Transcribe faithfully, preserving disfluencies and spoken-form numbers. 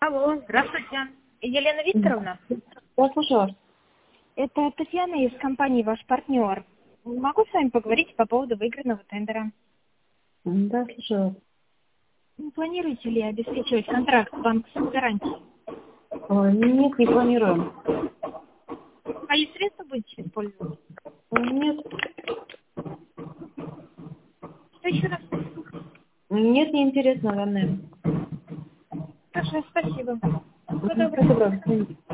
Алло, здравствуйте. Елена Викторовна? Я слушаю вас. Это Татьяна из компании «Ваш партнер». Могу с вами поговорить по поводу выигранного тендера? Да, слушаю вас. Не планируете ли обеспечивать контракт с банковской гарантией? Ой, нет, не планируем. Свои средства будете использовать? Нет, Что еще раз? нет, не интересно, главное. Хорошо, спасибо. Всего Мгм, доброго. Спасибо.